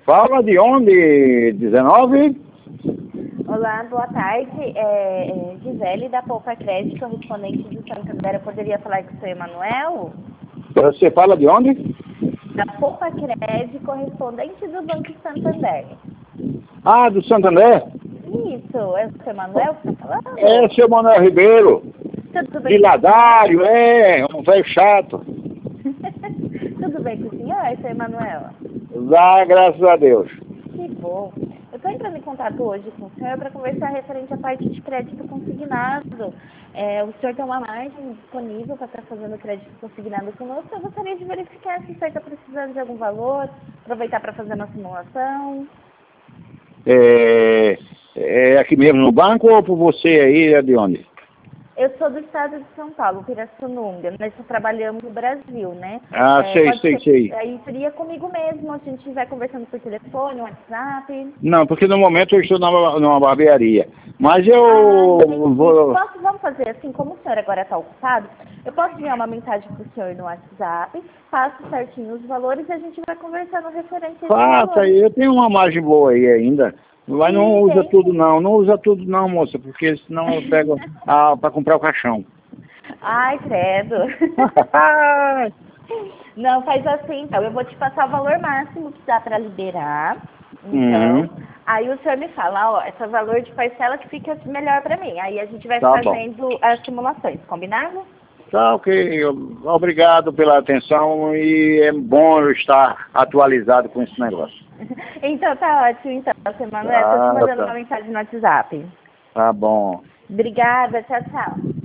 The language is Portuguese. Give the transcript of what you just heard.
Fala de onde? 19? Olá, boa tarde. Gisele da Poupa Crédito, correspondente do Santander. Eu poderia falar com o seu Emanuel? Você fala de onde? Da Poupa Crédito, correspondente do Banco Santander. Ah, do Santander? Isso, é o seu Emanuel que está falando? É, seu Manuel Ribeiro. Tudo bem De Ladário, um velho chato. Tudo bem com o senhor, seu Emanuel? Dá, graças a Deus. Que bom. Eu estou entrando em contato hoje com o senhor para conversar referente à parte de crédito consignado. O senhor tem uma margem disponível para estar fazendo crédito consignado conosco. Eu gostaria de verificar se o senhor está precisando de algum valor, aproveitar para fazer uma simulação. É aqui mesmo no banco ou por você aí, é de onde? Eu sou do estado de São Paulo, Pirassununga. Nós só trabalhamos no Brasil, né? Ah, sei. Aí seria comigo mesmo, a gente estiver conversando por telefone, WhatsApp. Não, porque no momento eu estou numa barbearia. Mas Vamos fazer assim, como o senhor agora está ocupado, eu posso enviar uma mensagem para o senhor no WhatsApp, passo certinho os valores e a gente vai conversando referente a esse faça aí, eu tenho uma margem boa aí ainda. Mas não usa tudo não, moça, porque senão eu pego para comprar o caixão. Ai, credo. Não, faz assim, então. Eu vou te passar o valor máximo que dá para liberar. Então, aí o senhor me fala, ó, esse valor de parcela que fica melhor para mim. Aí a gente vai fazendo as simulações, combinado? Tá, ok. Obrigado pela atenção e é bom eu estar atualizado com esse negócio. Então tá ótimo, então, seu Emanuel. Estou te mandando uma mensagem no WhatsApp. Tá bom. Obrigada, tchau, tchau.